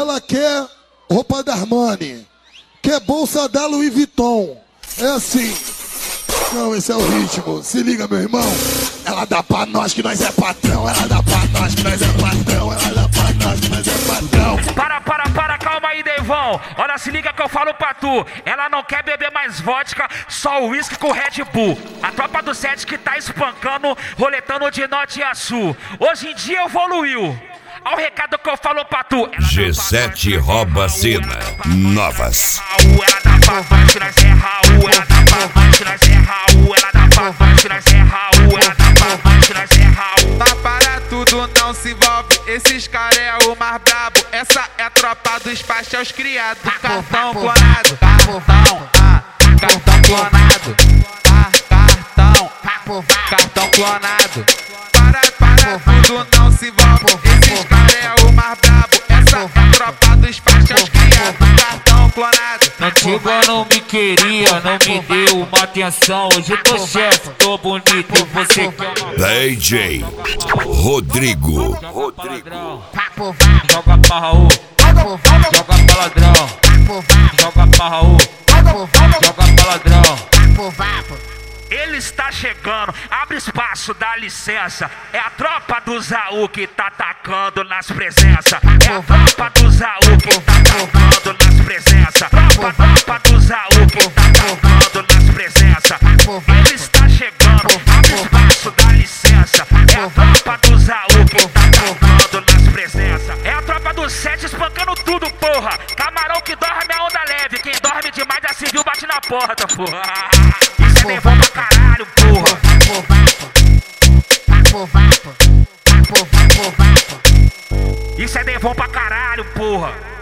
Ela quer roupa da Armani, quer bolsa da Louis Vuitton. É assim. Não, esse é o ritmo. Se liga, meu irmão. Ela dá pra nós que nós é patrão. Ela dá pra nós que nós é patrão. Ela dá pra nós que nós é patrão. Para, calma aí, Devon. Olha, se liga que eu falo pra tu. Ela não quer beber mais vodka, só uísque com Red Bull. A tropa do 7 que tá espancando, roletando de norte a sul. Hoje em dia evoluiu. Olha o recado que eu falo pra tu. G7 rouba cena. Novas. Ela dá pra nós que nós é Raul. Ela dá pra nós que nós é Raul. Ela dá pra nós que nós é Raul. Ela dá pra nós que nós é Raul. Mas para tudo, não se envolve. Esses caras é o mais brabo. Essa é a tropa dos pastéis criados. Cartão clonado. Cartão clonado. Cartão clonado. Para tudo, não se envolve. Esses caras é o mais brabo. Essa é a tropa dos pastéis criados. Cartão clonado. Antiga não me queria, não me deu uma atenção. Hoje eu tô chefe, tô bonito e você quer uma... DJ Rodrigo. Joga pra Raul, joga pra ladrão. Joga pra Raul, joga pra ladrão. Ele está chegando, abre espaço, dá licença. É a tropa do Zaú que tá atacando nas presenças. É a tropa do Zaú que tá atacando nas presenças. Tropa do Zaú que tá atacando nas presenças. Ele está chegando, abre espaço, dá licença. É a tropa do Zaú que tá atacando nas presenças. É a tropa do 7 espancando tudo, porra. Camarão que dorme a onda leve. Quem dorme demais já se viu, bate na porta, porra. Isso é Devon pra caralho, porra. Isso é Devon pra caralho, porra.